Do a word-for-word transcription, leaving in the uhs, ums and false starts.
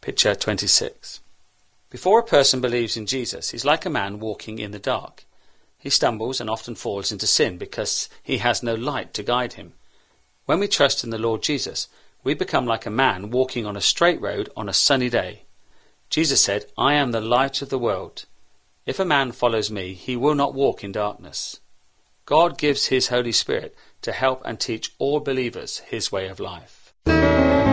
Picture twenty-six. Before a person believes in Jesus, he's like a man walking in the dark. He stumbles and often falls into sin because he has no light to guide him. When we trust in the Lord Jesus, we become like a man walking on a straight road on a sunny day. Jesus said, "I am the light of the world. If a man follows me, he will not walk in darkness." God gives his Holy Spirit to help and teach all believers his way of life.